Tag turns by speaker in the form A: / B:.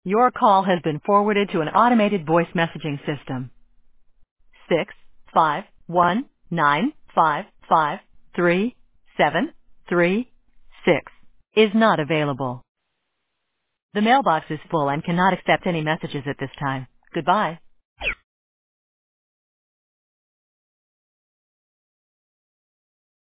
A: Your call has been forwarded to an automated voice messaging system. 65195537336 is not available. The mailbox is full and cannot accept any messages at this time. Goodbye.